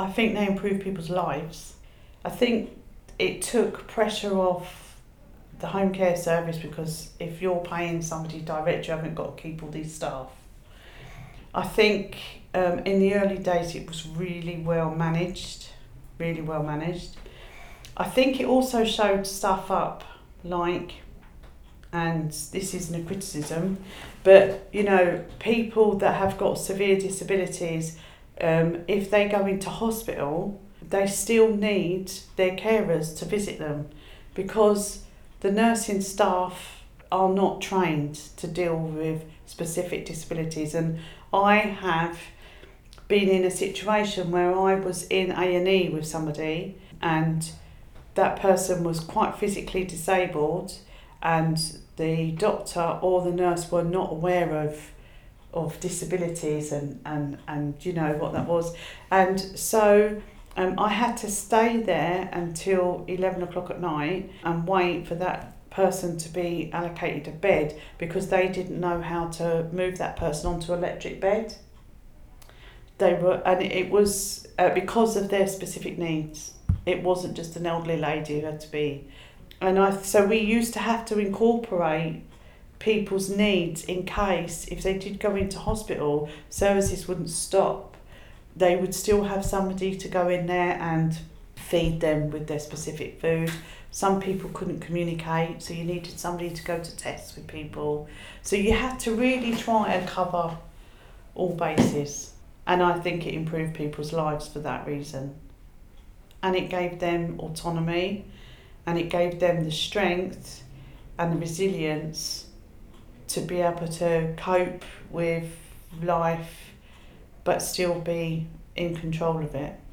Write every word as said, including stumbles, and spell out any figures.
I think they improved people's lives. I think it took pressure off the home care service, because if you're paying somebody direct, you haven't got to keep all these staff. I think um, in the early days it was really well managed, really well managed. I think it also showed stuff up like, and this isn't a criticism, but you know, people that have got severe disabilities, um, if they go into hospital, they still need their carers to visit them, because the nursing staff are not trained to deal with specific disabilities. And I have been in a situation where I was in A and E with somebody, and that person was quite physically disabled, and the doctor or the nurse were not aware of of disabilities and, and, and you know what that was. And so um, I had to stay there until eleven o'clock at night and wait for that person to be allocated a bed, because they didn't know how to move that person onto electric bed. They were, and it was uh, because of their specific needs. It wasn't just an elderly lady who had to be. And I, so we used to have to incorporate people's needs in case, if they did go into hospital, services wouldn't stop. They would still have somebody to go in there and feed them with their specific food. Some people couldn't communicate, so you needed somebody to go to tests with people. So you had to really try and cover all bases. And I think it improved people's lives for that reason. And it gave them autonomy, and it gave them the strength and the resilience to be able to cope with life but still be in control of it.